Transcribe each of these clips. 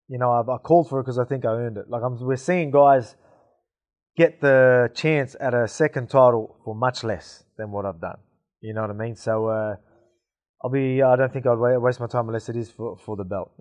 I called for it because I think I earned it. Like we're seeing guys get the chance at a second title for much less than what I've done. You know what I mean? So I don't think I'd waste my time unless it is for the belt.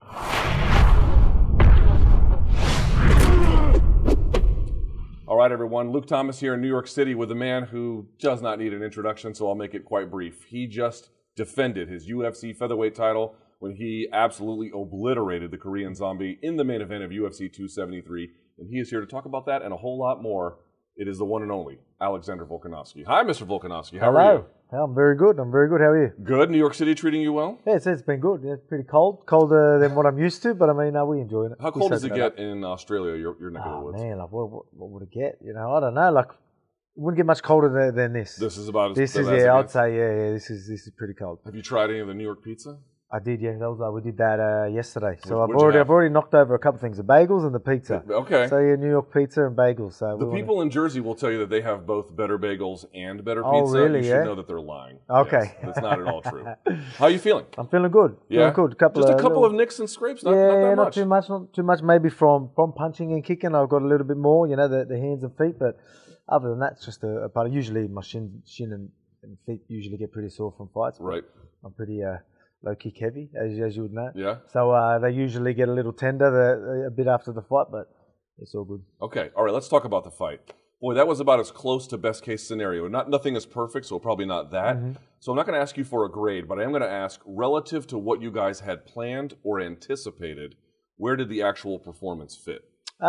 All right, everyone. Luke Thomas here in New York City with a man who does not need an introduction, so I'll make it quite brief. He just defended his UFC featherweight title when he absolutely obliterated the Korean Zombie in the main event of UFC 273. And he is here to talk about that and a whole lot more. It is the one and only Alexander Volkanovski. Hi, Mr. Volkanovski. How are you? I'm very good. How are you? Good. New York City treating you well? Yeah, it's been good. It's pretty cold. Colder than what I'm used to, but I mean, we enjoying it. How cold does it get in Australia, your neck of the woods? Oh, man, like, what would it get? I don't know. Like, it wouldn't get much colder than this. This is about as cold as it gets? I'd say, this is pretty cold. Have you tried any of the New York pizza? I did, yeah. We did that yesterday. So I've already knocked over a couple of things: the bagels and the pizza. Okay. So New York pizza and bagels. So the people in Jersey will tell you that they have both better bagels and better pizza. Oh, really? You should know that they're lying. Okay. Yes, that's not at all true. How are you feeling? I'm feeling good. Yeah. Feeling good. Just a couple of nicks and scrapes. Not that much. Not too much. Maybe from punching and kicking, I've got a little bit more. The hands and feet. But other than that, it's just a part. Usually my shin and feet usually get pretty sore from fights. Right. I'm pretty low kick heavy, as you would know. Yeah. So they usually get a little tender a bit after the fight, but it's all good. Okay. All right. Let's talk about the fight. Boy, that was about as close to best case scenario. Nothing is perfect, so probably not that. Mm-hmm. So I'm not going to ask you for a grade, but I am going to ask, relative to what you guys had planned or anticipated, where did the actual performance fit?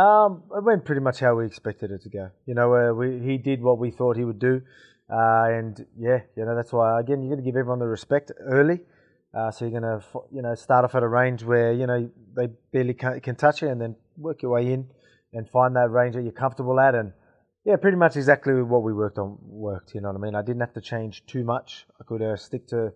It went pretty much how we expected it to go. He did what we thought he would do, and that's why again you're going to give everyone the respect early. So you're going to start off at a range where they barely can touch you, and then work your way in and find that range that you're comfortable at. And pretty much exactly what we worked. You know what I mean? I didn't have to change too much. I could stick to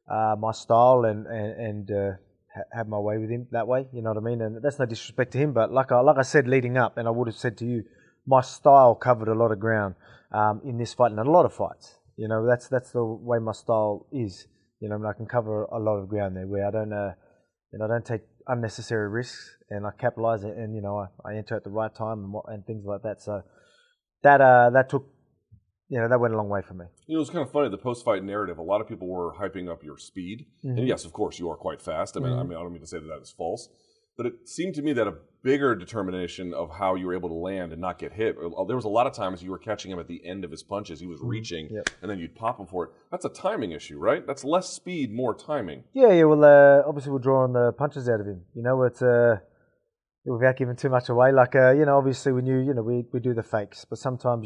my style and have my way with him that way. You know what I mean? And that's no disrespect to him, but like I said leading up, and I would have said to you, my style covered a lot of ground in this fight and a lot of fights. That's the way my style is. I can cover a lot of ground there where I don't take unnecessary risks, and I capitalize it, and I enter at the right time and things like that. So that took, that went a long way for me. It's kind of funny, the post-fight narrative. A lot of people were hyping up your speed, and yes, of course, you are quite fast. I don't mean to say that is false, but it seemed to me that a bigger determination of how you were able to land and not get hit. There was a lot of times you were catching him at the end of his punches. He was reaching, and then you'd pop him for it. That's a timing issue, right? That's less speed, more timing. Yeah. Well, obviously we're drawing the punches out of him. It's without giving too much away. Like obviously we knew we do the fakes, but sometimes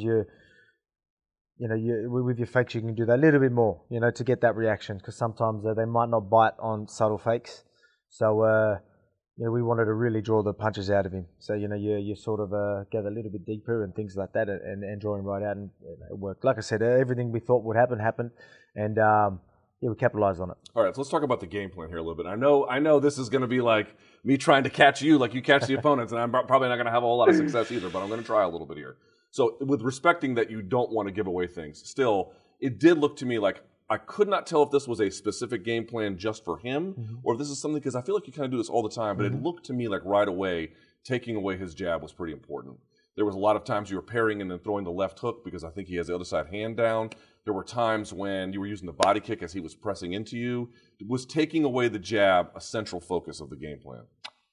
with your fakes you can do that a little bit more. To get that reaction, because sometimes they might not bite on subtle fakes. So. We wanted to really draw the punches out of him. So, you sort of get a little bit deeper and things like that and draw him right out, and it worked. Like I said, everything we thought would happen happened, and we capitalized on it. All right, so let's talk about the game plan here a little bit. I know this is going to be like me trying to catch you like you catch the opponents, and I'm probably not going to have a whole lot of success either, but I'm going to try a little bit here. So with respecting that you don't want to give away things, still, it did look to me like I could not tell if this was a specific game plan just for him or if this is something, because I feel like you kind of do this all the time, but it looked to me like right away taking away his jab was pretty important. There was a lot of times you were parrying and then throwing the left hook because I think he has the other side hand down. There were times when you were using the body kick as he was pressing into you. Was taking away the jab a central focus of the game plan?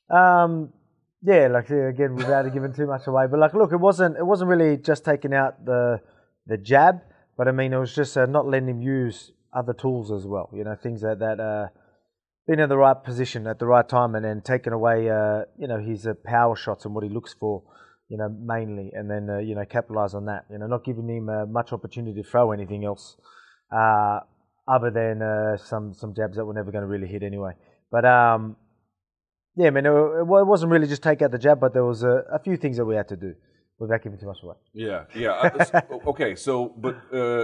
Again, without giving too much away. But look, it wasn't really just taking out the jab. But I mean, it was just not letting him use other tools as well. Things that being in the right position at the right time, and then taking away, his power shots and what he looks for, mainly, and then capitalize on that. Not giving him much opportunity to throw anything else, other than some jabs that were never going to really hit anyway. But it wasn't really just take out the jab, but there was a few things that we had to do. Without giving too much away. Yeah. Okay, but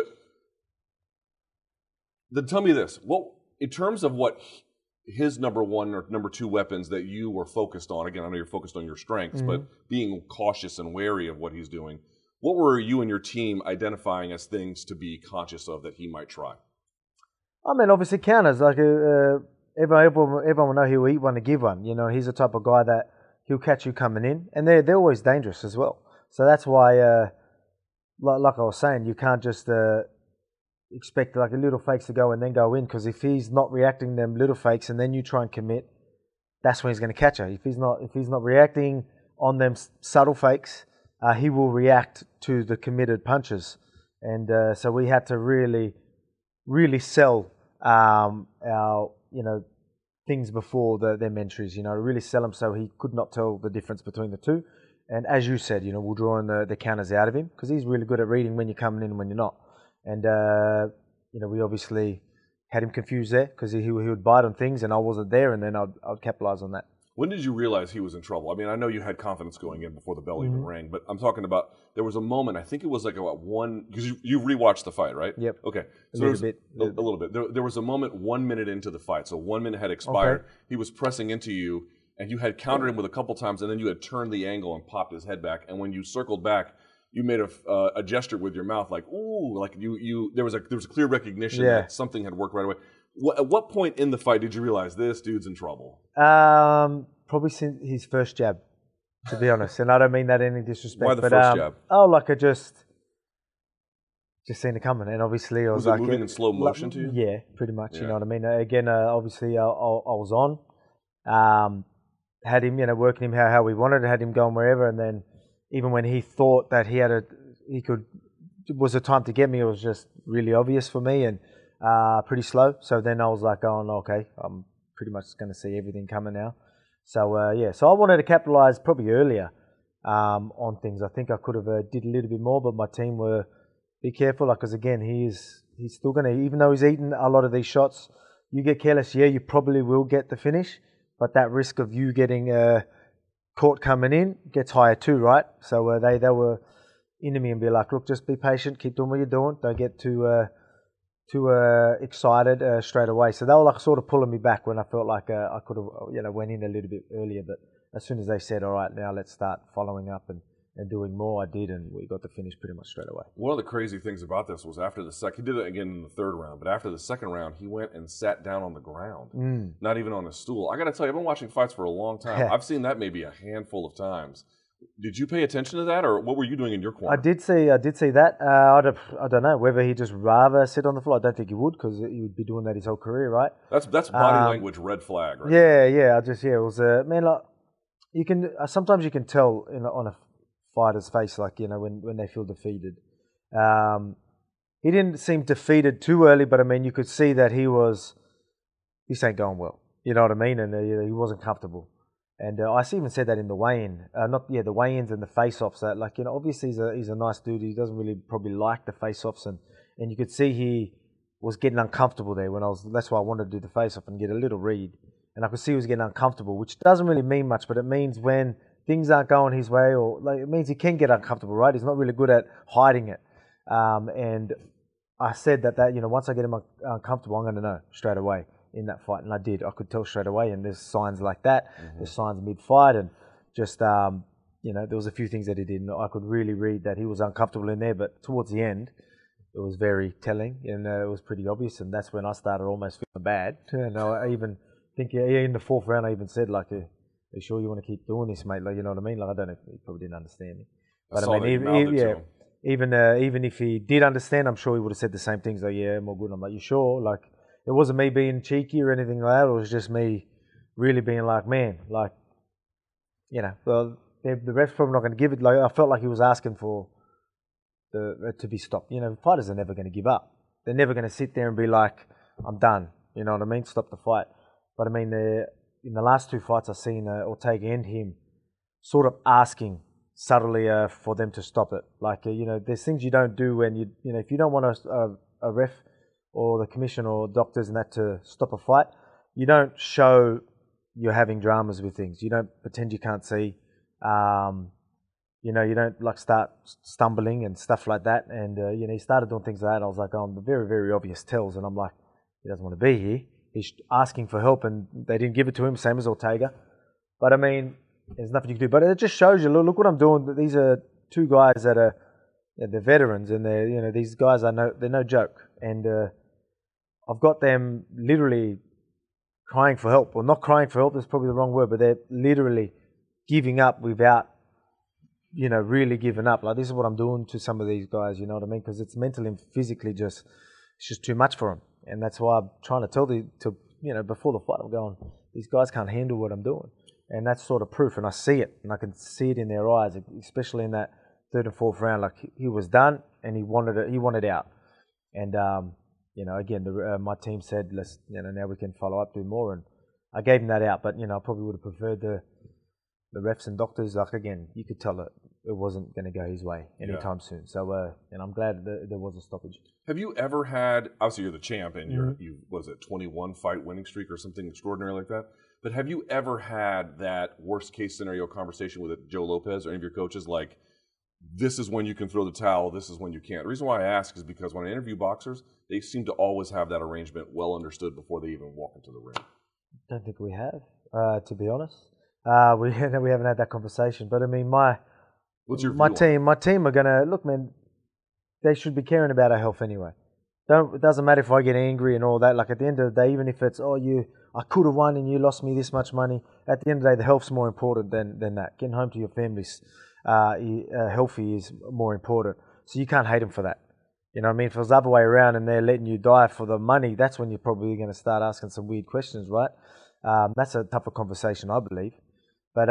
then tell me this. Well, in terms of what his number one or number two weapons that you were focused on, again, I know you're focused on your strengths, but being cautious and wary of what he's doing, what were you and your team identifying as things to be conscious of that he might try? I mean, obviously counters. Like everyone will know he'll eat one to give one. He's the type of guy that he'll catch you coming in, and they're always dangerous as well. So that's why, like I was saying, you can't just expect like a little fakes to go and then go in, because if he's not reacting them little fakes and then you try and commit, that's when he's going to catch her. If he's not reacting on them subtle fakes, he will react to the committed punches. And so we had to really sell our things before them entries. Really sell them so he could not tell the difference between the two. And as you said, we'll draw in the counters out of him, because he's really good at reading when you're coming in and when you're not. And we obviously had him confused there, because he would bite on things and I wasn't there, and then I'd capitalize on that. When did you realize he was in trouble? I mean, I know you had confidence going in before the bell even rang, but I'm talking about, there was a moment, I think it was like about one, because you rewatched the fight, right? Yep. Okay. So a little bit. There was a moment 1 minute into the fight, so 1 minute had expired. Okay. He was pressing into you, and you had countered him with a couple times, and then you had turned the angle and popped his head back, and when you circled back, you made a gesture with your mouth, like "ooh," like there was a clear recognition that something had worked right away. At what point in the fight did you realize this dude's in trouble? Probably since his first jab, to be honest, and I don't mean that in any disrespect. Why the first jab? Oh, like I just seen it coming, and obviously I was it like moving in slow motion to you. Yeah, pretty much. Yeah. You know what I mean. Again, obviously I was on, had him, working him how we wanted, had him going wherever, and then even when he thought that was a time to get me, it was just really obvious for me and pretty slow. So then I was like, oh, okay, I'm pretty much going to see everything coming now. So so I wanted to capitalize probably earlier on things. I think I could have did a little bit more, but my team were be careful, because again, he's still going to, even though he's eaten a lot of these shots, you get careless, you probably will get the finish, but that risk of you getting caught coming in gets higher too, right? So they were into me and be like, look, just be patient, keep doing what you're doing, don't get too excited straight away. So they were like sort of pulling me back when I felt like I could have went in a little bit earlier. But as soon as they said, all right, now let's start following up and doing more, I did, and we got the finish pretty much straight away. One of the crazy things about this was after the second, he did it again in the third round, but after the second round, he went and sat down on the ground, not even on a stool. I got to tell you, I've been watching fights for a long time. Yeah. I've seen that maybe a handful of times. Did you pay attention to that, or what were you doing in your corner? I did see that. I don't know whether he'd just rather sit on the floor. I don't think he would, because he would be doing that his whole career, right? That's body language red flag, right? Yeah. It was man. Like you can sometimes you can tell on a fighter's face, like when they feel defeated. He didn't seem defeated too early, but I mean you could see that this ain't going well. You know what I mean? And he wasn't comfortable. And I even said that in the weigh-in, the weigh-ins and the face-offs. That obviously he's a nice dude. He doesn't really probably like the face-offs, and you could see he was getting uncomfortable there that's why I wanted to do the face-off and get a little read. And I could see he was getting uncomfortable, which doesn't really mean much, but it means when things aren't going his way, or it means he can get uncomfortable, right? He's not really good at hiding it. And I said that once I get him uncomfortable, I'm going to know straight away in that fight, and I did. I could tell straight away, and there's signs like that. There's signs mid-fight, and just there was a few things that he did, and I could really read that he was uncomfortable in there. But towards the end, it was very telling, and it was pretty obvious, and that's when I started almost feeling bad. And I even think in the fourth round, I even said like, "Are you sure you want to keep doing this, mate?" Like, you know what I mean? Like, I don't know if he probably didn't understand me, but I mean, even if he did understand, I'm sure he would have said the same things. Like, yeah, more good. I'm like, you sure? Like, it wasn't me being cheeky or anything like that. It was just me really being like, man, like, well, the ref's probably not going to give it. Like, I felt like he was asking for to be stopped. Fighters are never going to give up. They're never going to sit there and be like, I'm done. You know what I mean? Stop the fight. But I mean, in the last two fights, I've seen Ortega and him sort of asking subtly for them to stop it. Like, there's things you don't do when if you don't want a ref or the commission or doctors and that to stop a fight, you don't show you're having dramas with things. You don't pretend you can't see. You don't like start stumbling and stuff like that. And he started doing things like that. And I was like, the very, very obvious tells. And I'm like, he doesn't want to be here. He's asking for help, and they didn't give it to him, same as Ortega. But I mean, there's nothing you can do. But it just shows you. Look what I'm doing. These are two guys that are they're veterans, and these guys they're no joke. And I've got them literally crying for help, or not crying for help. That's probably the wrong word, but they're literally giving up without, really giving up. Like, this is what I'm doing to some of these guys, you know what I mean? Because it's mentally and physically it's just too much for them. And that's why I'm trying to tell before the fight, I'm going, these guys can't handle what I'm doing. And that's sort of proof, and I see it, and I can see it in their eyes, especially in that third and fourth round. Like, he was done, and he wanted out. And again, my team said, let's, now we can follow up, do more, and I gave him that out. But I probably would have preferred the refs and doctors. Like, again, you could tell it wasn't going to go his way anytime soon. So, I'm glad that there was a stoppage. Have you ever had? Obviously, you're the champ, and you was it 21 fight winning streak or something extraordinary like that? But have you ever had that worst case scenario conversation with Joe Lopez or any of your coaches, like, this is when you can throw the towel, this is when you can't? The reason why I ask is because when I interview boxers, they seem to always have that arrangement well understood before they even walk into the ring. I don't think we have, to be honest. We haven't had that conversation. But I mean, what's your my team are gonna look, man. They should be caring about our health anyway. It doesn't matter if I get angry and all that. Like, at the end of the day, even if it's I could have won and you lost me this much money. At the end of the day, the health's more important than that. Getting home to your family's healthy is more important. So you can't hate them for that. You know what I mean? If it was the other way around and they're letting you die for the money, that's when you're probably going to start asking some weird questions, right? That's a tougher conversation, I believe. But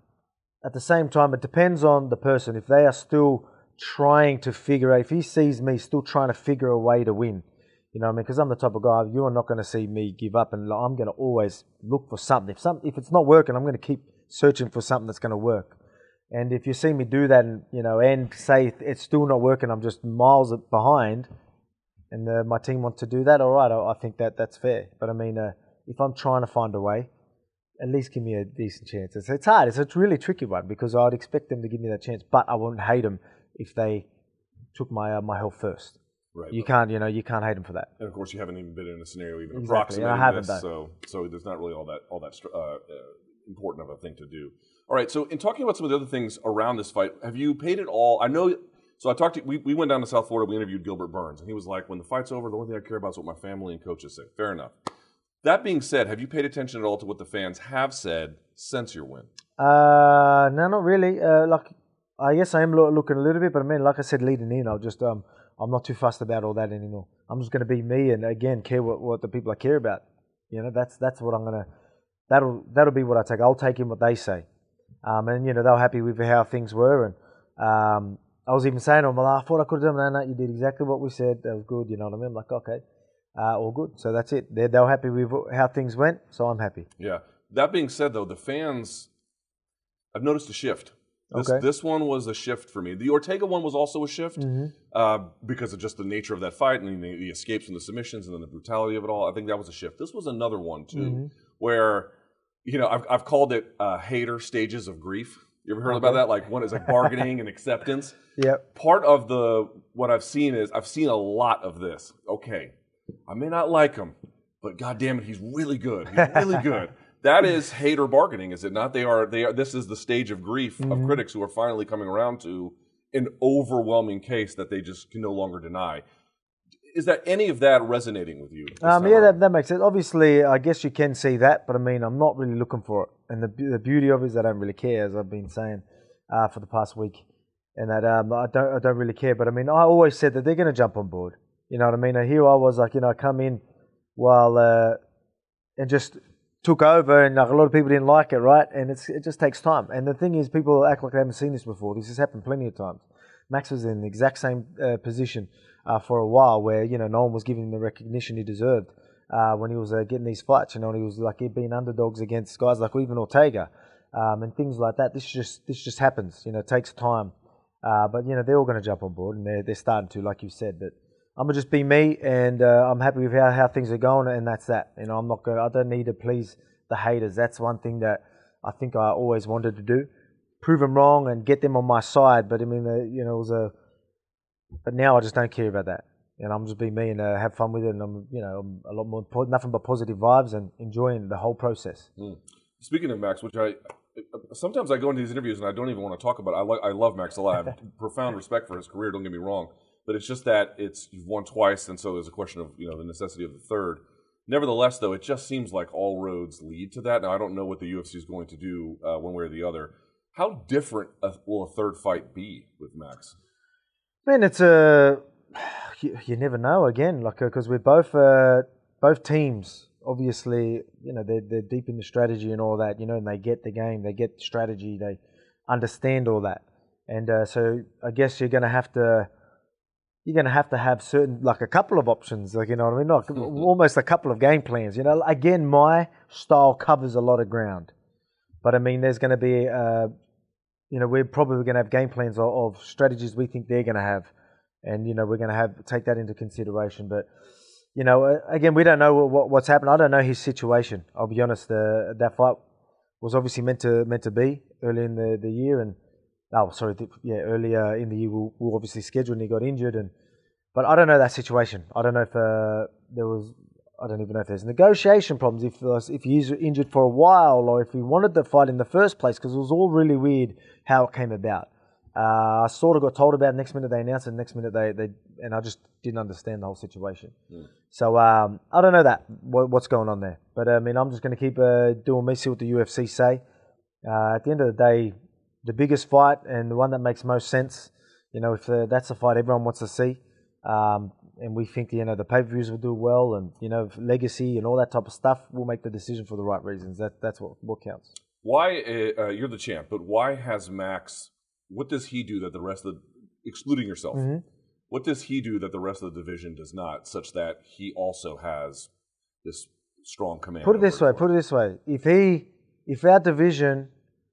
at the same time, it depends on the person. If they are still trying to figure out, if he sees me still trying to figure a way to win, you know what I mean? Because I'm the type of guy, you're not going to see me give up, and I'm going to always look for something. If it's not working, I'm going to keep searching for something that's going to work. And if you see me do that and say it's still not working, I'm just miles behind, and my team wants to do that, all right, I think that's fair. But I mean, if I'm trying to find a way, at least give me a decent chance. It's hard. It's a really tricky one because I'd expect them to give me that chance, but I wouldn't hate them if they took my health first. Right. You can't hate them for that. And of course, you haven't even been in a scenario even Exactly. approximating this, so there's not really all that important of a thing to do. All right. So, in talking about some of the other things around this fight, have you paid it all? I know. So, we went down to South Florida. We interviewed Gilbert Burns, and he was like, "When the fight's over, the only thing I care about is what my family and coaches say." Fair enough. That being said, have you paid attention at all to what the fans have said since your win? No, not really. Yes, I am looking a little bit, but I mean, like I said, leading in, I'm not too fussed about all that anymore. I'm just going to be me, and again, care what the people I care about. That's what I'm gonna. That'll be what I take. I'll take in what they say, and they were happy with how things were, and I was even saying to them, well, I thought I could have done that. No, you did exactly what we said. That was good. You know what I mean? I'm like, okay, all good. So that's it. They were happy with how things went, so I'm happy. Yeah. That being said, though, the fans, I've noticed a shift. This one was a shift for me. The Ortega one was also a shift because of just the nature of that fight and the escapes from the submissions and then the brutality of it all. I think that was a shift. This was another one, too, where, I've called it hater stages of grief. You ever heard about that? Like, one is like bargaining and acceptance. Yeah. Part of what I've seen is I've seen a lot of this. Okay, I may not like him, but God damn it, he's really good. He's really good. That is hater bargaining, is it not? They are. This is the stage of grief of critics who are finally coming around to an overwhelming case that they just can no longer deny. Is that any of that resonating with you? That makes sense. Obviously, I guess you can see that, but I mean, I'm not really looking for it. And the beauty of it is I don't really care, as I've been saying for the past week, and that I don't really care. But I mean, I always said that they're going to jump on board. You know what I mean? And here I was like, I come in while and just took over, and like a lot of people didn't like it, right? And it just takes time. And the thing is, people act like they haven't seen this before. This has happened plenty of times. Max was in the exact same position for a while, where no one was giving him the recognition he deserved when he was getting these fights. He was like being underdogs against guys like even Ortega and things like that. This just happens. It takes time, but they're all going to jump on board, and they're starting to, like you said. But I'm gonna just be me, and I'm happy with how things are going, and that's that. I don't need to please the haters. That's one thing that I think I always wanted to do, prove them wrong and get them on my side. But I mean, but now I just don't care about that. I'm just be me and have fun with it, and I'm a lot more nothing but positive vibes and enjoying the whole process. Speaking of Max, which sometimes I go into these interviews and I don't even want to talk about it. I love Max a lot. I have profound respect for his career. Don't get me wrong. But it's just that you've won twice, and so there's a question of the necessity of the third. Nevertheless, though, it just seems like all roads lead to that. Now, I don't know what the UFC is going to do one way or the other. How different will a third fight be with Max? Man, it's you never know. Again, like because we're both teams. Obviously, they're deep in the strategy and all that. And they get the game, they get strategy, they understand all that. And so I guess you're gonna have to have certain, like a couple of options, like, you know what I mean? Like almost a couple of game plans. Again, my style covers a lot of ground, but I mean, there's going to be, we're probably going to have game plans of strategies we think they're going to have, and we're going to take that into consideration. But again, we don't know what's happened. I don't know his situation. I'll be honest. That fight was obviously meant to be early in the year, and earlier in the year we obviously scheduled, and he got injured, but I don't know that situation. I don't know if I don't even know if there's negotiation problems, if he's injured for a while, or if he wanted the fight in the first place, because it was all really weird how it came about. I sort of got told about it. Next minute they announced it, next minute they and I just didn't understand the whole situation. So I don't know what's going on there. But I mean, I'm just going to keep doing me, see what the UFC say. At the end of the day, the biggest fight and the one that makes most sense, if that's the fight everyone wants to see, and we think the pay-per-views will do well, and legacy and all that type of stuff, we'll make the decision for the right reasons. That's what counts. Why you're the champ, but why has Max? What does he do that the rest of excluding yourself? Mm-hmm. What does he do that the rest of the division does not, such that he also has this strong command? Put it this way. If our division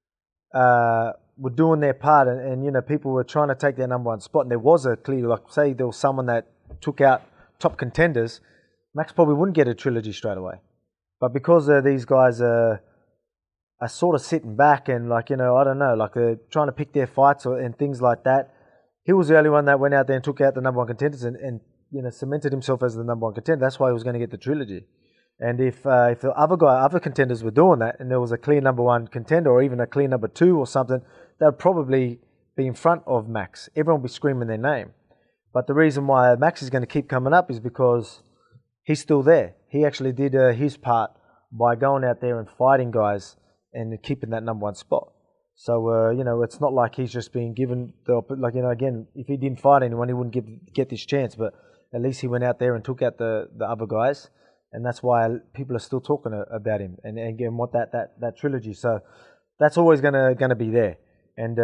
were doing their part, and people were trying to take their number one spot, and there was a clear, like say there was someone that took out top contenders, Max probably wouldn't get a trilogy straight away. But because these guys are sort of sitting back and I don't know, like they're trying to pick their fights and things like that, he was the only one that went out there and took out the number one contenders and cemented himself as the number one contender. That's why he was going to get the trilogy. And if the other contenders were doing that, and there was a clear number one contender or even a clear number two or something, they would probably be in front of Max. Everyone would be screaming their name. But the reason why Max is going to keep coming up is because he's still there. He actually did his part by going out there and fighting guys and keeping that number one spot. So, it's not like he's just being given again, if he didn't fight anyone, he wouldn't get this chance. But at least he went out there and took out the other guys. And that's why people are still talking about him and again want that trilogy. So that's always gonna be there. And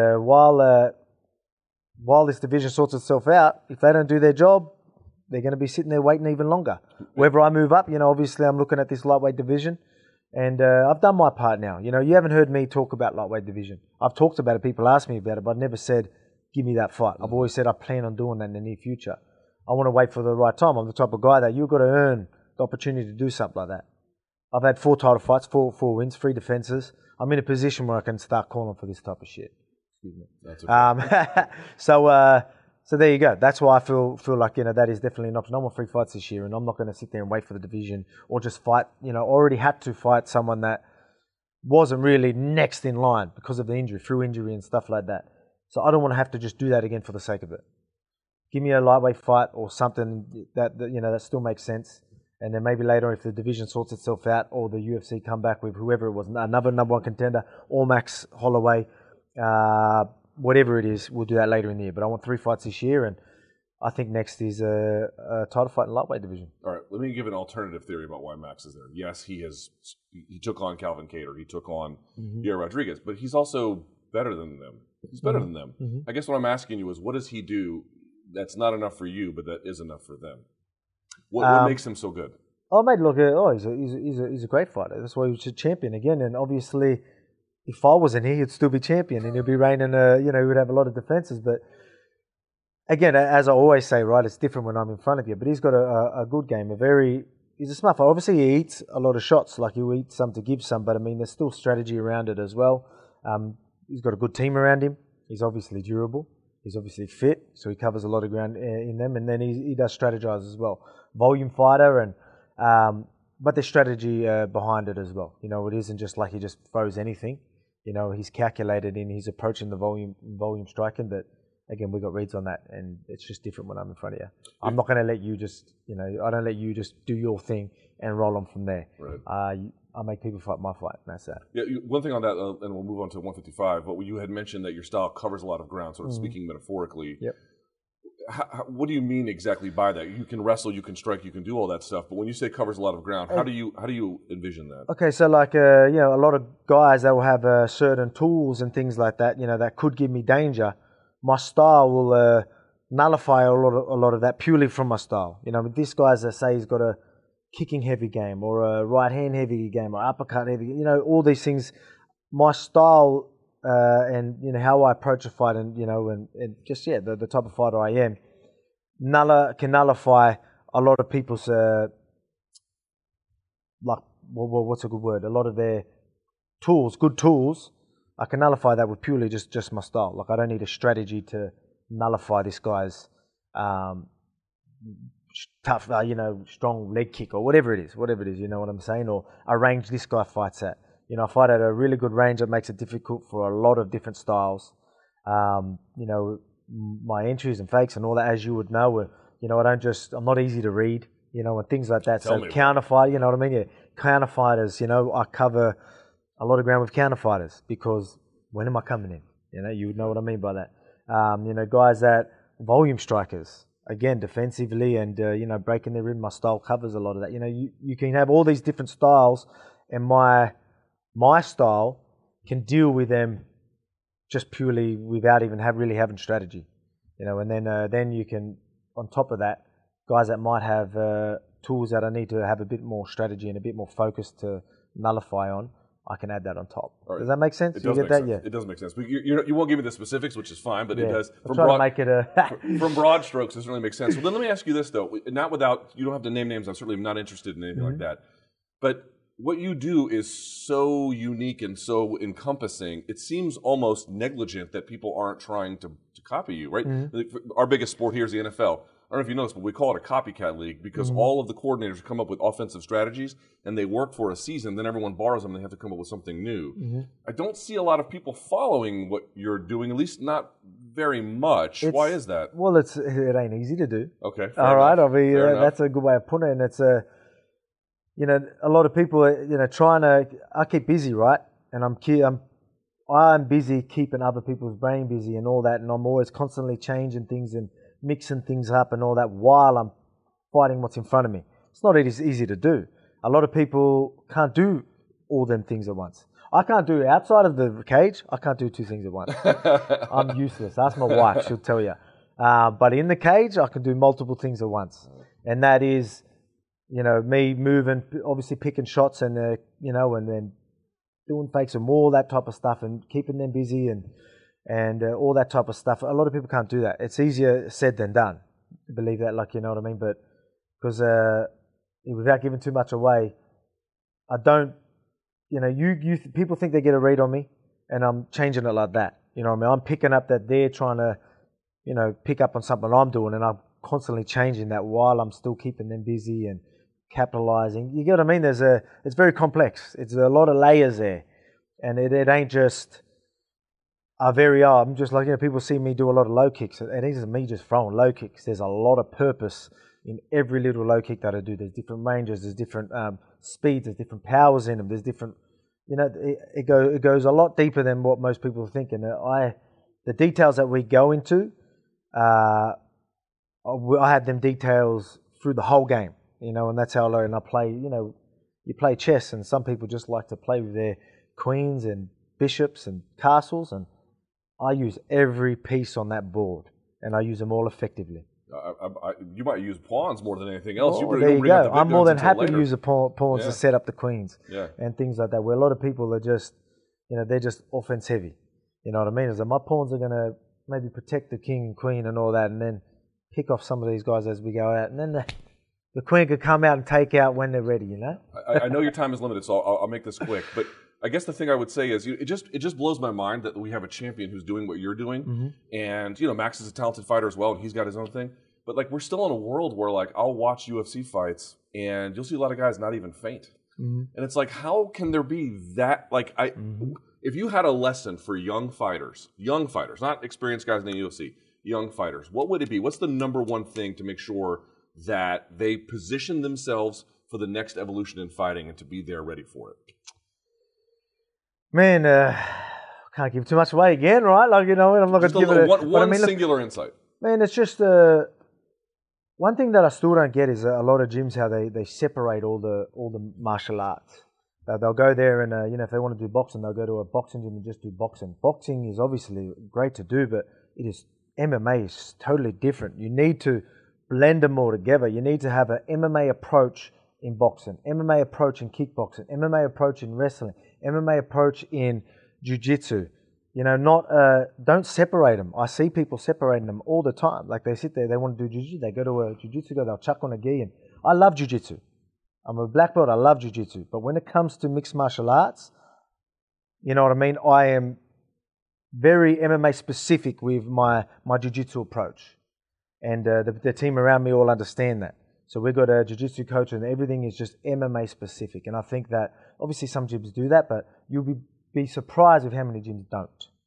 while this division sorts itself out, if they don't do their job, they're going to be sitting there waiting even longer. Wherever I move up, obviously I'm looking at this lightweight division, and I've done my part now. You haven't heard me talk about lightweight division. I've talked about it. People ask me about it, but I've never said, give me that fight. I've always said I plan on doing that in the near future. I want to wait for the right time. I'm the type of guy that you've got to earn the opportunity to do something like that. I've had 4 title fights, 4 wins, 3 defenses. I'm in a position where I can start calling for this type of shit. Excuse me. That's okay. So there you go. That's why I feel like that is definitely an option. I want 3 fights this year, and I'm not going to sit there and wait for the division or just fight. Already had to fight someone that wasn't really next in line because of the injury, through injury and stuff like that. So I don't want to have to just do that again for the sake of it. Give me a lightweight fight or something that still makes sense. And then maybe later, if the division sorts itself out, or the UFC come back with whoever it was, another number one contender, or Max Holloway, whatever it is, we'll do that later in the year. But I want 3 fights this year, and I think next is a title fight in the lightweight division. All right, let me give an alternative theory about why Max is there. Yes, he took on Calvin Kattar, he took on Yair Rodriguez, but he's also better than them. He's better than them. Mm-hmm. I guess what I'm asking you is, what does he do that's not enough for you, but that is enough for them? What makes him so good? Oh, mate, look, he's a great fighter. That's why he was a champion again. And obviously, if I wasn't here, he'd still be champion, and he'd be reigning. He would have a lot of defenses. But again, as I always say, right, it's different when I'm in front of you. But he's got a good game. He's a smart fighter. Obviously, he eats a lot of shots. Like he'll eat some to give some. But I mean, there's still strategy around it as well. He's got a good team around him. He's obviously durable. He's obviously fit, so he covers a lot of ground in them. And then he does strategize as well. Volume fighter, and but there's strategy behind it as well. It isn't just like he just throws anything. He's calculated in his approach in the volume striking. But again, we got reads on that, and it's just different when I'm in front of you. I'm not going to let you just, I don't let you just do your thing and roll on from there. Right. I make people fight my fight, and that's that. Yeah, one thing on that, and we'll move on to 155, but you had mentioned that your style covers a lot of ground, sort of speaking metaphorically. Yep. What do you mean exactly by that? You can wrestle, you can strike, you can do all that stuff, but when you say covers a lot of ground, how do you envision that? Okay, so like a lot of guys that will have certain tools and things like that, that could give me danger. My style will nullify a lot of that purely from my style. With this guy's say he's got a kicking heavy game or a right hand heavy game or uppercut heavy, all these things. My style and how I approach a fight and and just the type of fighter I am can nullify a lot of people's what's a good word? A lot of their tools, good tools. I can nullify that with purely just my style. Like I don't need a strategy to nullify this guy's tough, strong leg kick or whatever it is. You know what I'm saying? Or a range this guy fights at. I fight at a really good range that makes it difficult for a lot of different styles. My entries and fakes and all that, as you would know, I'm not easy to read, and things like that. So counter fight, you know what I mean? Yeah, counter fighters, I cover a lot of ground with counter fighters because when am I coming in? You know what I mean by that. Guys that volume strikers, again, defensively and, breaking their rhythm. My style covers a lot of that. You can have all these different styles, and my style can deal with them just purely without even really having strategy. And then you can, on top of that, guys that might have tools that I need to have a bit more strategy and a bit more focus to nullify on, I can add that on top. Right. Does that make sense? It does make sense. Yeah. It does make sense. But you won't give me the specifics, which is fine, but it does. From broad strokes, it certainly makes sense. Well, then let me ask you this, though. You don't have to name names. I'm certainly not interested in anything like that. But what you do is so unique and so encompassing, it seems almost negligent that people aren't trying to copy you, right? Our biggest sport here is the NFL. I don't know if you know this, but we call it a copycat league because all of the coordinators come up with offensive strategies and they work for a season, then everyone borrows them and they have to come up with something new. I don't see a lot of people following what you're doing, at least not very much. Why is that? Well, it ain't easy to do. Okay. All right. That's a good way of putting it. And it's a lot of people are, I keep busy, right? And I'm busy keeping other people's brain busy and all that. And I'm always constantly changing things and mixing things up and all that while I'm fighting what's in front of me. It's not easy to do. A lot of people can't do all them things at once. I can't do outside of the cage. I can't do two things at once. I'm useless. Ask my wife; she'll tell you. But in the cage, I can do multiple things at once, and that is, me moving, obviously picking shots, and and then doing fakes and all that type of stuff, and keeping them busy and all that type of stuff. A lot of people can't do that. It's easier said than done. Believe that, you know what I mean? But because without giving too much away, I don't. People think they get a read on me, and I'm changing it like that. You know what I mean? I'm picking up that they're trying to, pick up on something I'm doing, and I'm constantly changing that while I'm still keeping them busy and capitalizing. You get what I mean? It's very complex. It's a lot of layers there, and it ain't just. I'm just people see me do a lot of low kicks, and it isn't me just throwing low kicks. There's a lot of purpose in every little low kick that I do. There's different ranges, there's different speeds, there's different powers in them. There's different, it goes a lot deeper than what most people think. And the details that we go into, I have them details through the whole game, and that's how I learn. I play, you play chess, and some people just like to play with their queens and bishops and castles, and I use every piece on that board, and I use them all effectively. You might use pawns more than anything else. There you go. I'm more than happy to use the pawns to set up the queens and things like that. Where a lot of people are just, they're just offense heavy. You know what I mean? It's like my pawns are going to maybe protect the king and queen and all that, and then pick off some of these guys as we go out, and then the queen could come out and take out when they're ready. I know your time is limited, so I'll make this quick, but. I guess the thing I would say is it just blows my mind that we have a champion who's doing what you're doing, and Max is a talented fighter as well, and he's got his own thing. But we're still in a world where I'll watch UFC fights, and you'll see a lot of guys not even faint, and it's how can there be that? If you had a lesson for young fighters, not experienced guys in the UFC, young fighters, what would it be? What's the number one thing to make sure that they position themselves for the next evolution in fighting and to be there ready for it? Man, can't give too much away again, right? Like, I'm not going to give it one singular insight. Man, it's just one thing that I still don't get is a lot of gyms how they separate all the martial arts. They'll go there and if they want to do boxing, they'll go to a boxing gym and just do boxing. Boxing is obviously great to do, but MMA is totally different. You need to blend them all together. You need to have an MMA approach in boxing, MMA approach in kickboxing, MMA approach in wrestling, MMA approach in jiu-jitsu. Don't separate them. I see people separating them all the time. Like they sit there, they want to do jiu-jitsu, they go to a jiu-jitsu guy, they'll chuck on a gi. And I love jiu-jitsu. I'm a black belt, I love jiu-jitsu. But when it comes to mixed martial arts, you know what I mean? I am very MMA specific with my jiu-jitsu approach. And the team around me all understand that. So we've got a jiu-jitsu coach and everything is just MMA specific. And I think that obviously some gyms do that, but you'll be surprised with how many gyms don't.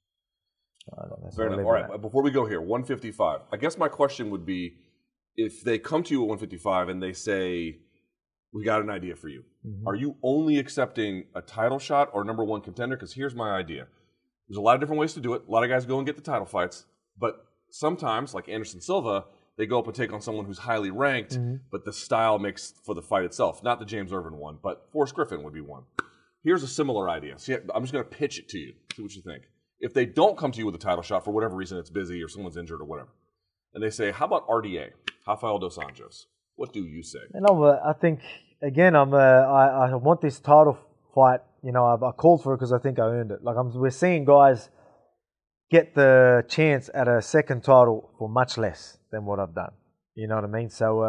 Fair enough. All right, before we go here, 155. I guess my question would be, if they come to you at 155 and they say, we got an idea for you, are you only accepting a title shot or number one contender? Because here's my idea. There's a lot of different ways to do it. A lot of guys go and get the title fights. But sometimes, like Anderson Silva, they go up and take on someone who's highly ranked, but the style makes for the fight itself. Not the James Irvin one, but Forrest Griffin would be one. Here's a similar idea. See, I'm just going to pitch it to you. See what you think. If they don't come to you with a title shot for whatever reason, it's busy or someone's injured or whatever, and they say, how about RDA, Rafael dos Anjos? What do you say? I think, again, I want this title fight. I called for it because I think I earned it. Like we're seeing guys get the chance at a second title for much less than what I've done. You know what I mean? So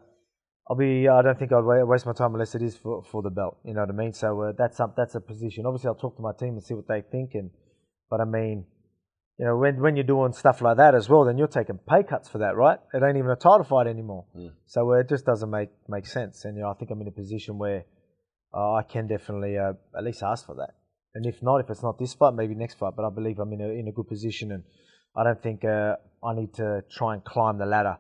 I don't think I'd waste my time unless it is for the belt. You know what I mean? So that's a position. Obviously, I'll talk to my team and see what they think. But I mean, when you're doing stuff like that as well, then you're taking pay cuts for that, right? It ain't even a title fight anymore. So it just doesn't make sense. And I think I'm in a position where I can definitely at least ask for that. And if it's not this fight, maybe next fight. But I believe I'm in a good position, and I don't think I need to try and climb the ladder,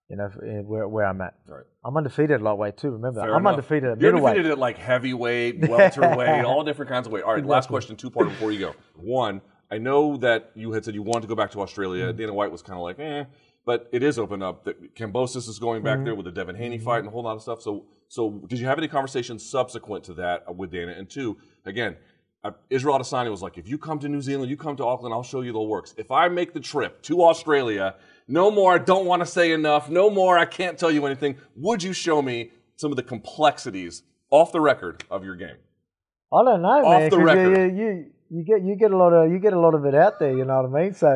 where I'm at. Right. I'm undefeated at lightweight too, remember that. Fair I'm enough. undefeated at You're middleweight. undefeated at like heavyweight, welterweight, all different kinds of weight. All right, last question, two-part before you go. One, I know that you had said you wanted to go back to Australia. Dana White was kind of like, but it is open up. That Kambosos is going back there with the Devin Haney fight and a whole lot of stuff. So did you have any conversations subsequent to that with Dana? And two, again, Israel Adesanya was like, if you come to New Zealand, you come to Auckland, I'll show you the works. If I make the trip to Australia, no more, I don't want to say enough, no more, I can't tell you anything. Would you show me some of the complexities off the record of your game? I don't know, man. Off the record. You get a lot of it out there, you know what I mean? So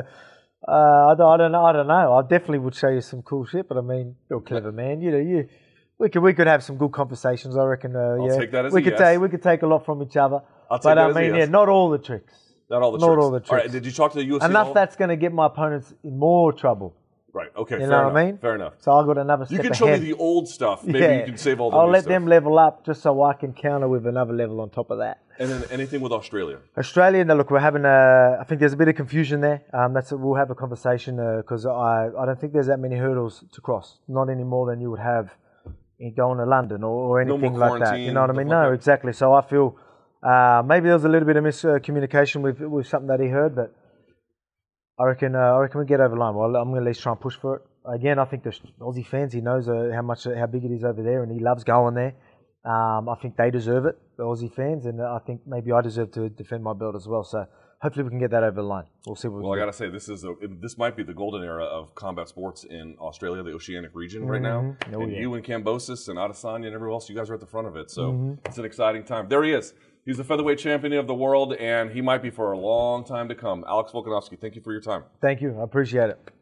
I don't know. I definitely would show you some cool shit, but I mean, you're a clever man. We could have some good conversations, I reckon. I'll take that as we a could yes. we could take a lot from each other. I'll take that as a yes. Not all the tricks. Not all the tricks. All right, did you talk to the UFC? Enough that's going to get my opponents in more trouble. Right, okay, you know what I mean? Fair enough. So I got another step ahead. You can show me the old stuff. Maybe you can save all the new I'll let stuff. them level up just so I can counter with another level on top of that. And then anything with Australia? Australia, now look, we're having I think there's a bit of confusion there. We'll have a conversation because I don't think there's that many hurdles to cross. Not any more than you would have in going to London or anything like that. You know what I mean? No, exactly. So I feel maybe there was a little bit of miscommunication with something that he heard, but I reckon we get over the line. Well, I'm going to at least try and push for it. Again, I think the Aussie fans, he knows how big it is over there, and he loves going there. I think they deserve it, the Aussie fans, and I think maybe I deserve to defend my belt as well. So hopefully we can get that over the line. We'll see what we can do. I got to say, this might be the golden era of combat sports in Australia, the Oceanic region right now. You and Kambosos and Adesanya and everyone else, you guys are at the front of it. So it's an exciting time. There he is. He's the featherweight champion of the world, and he might be for a long time to come. Alex Volkanovski, thank you for your time. Thank you. I appreciate it.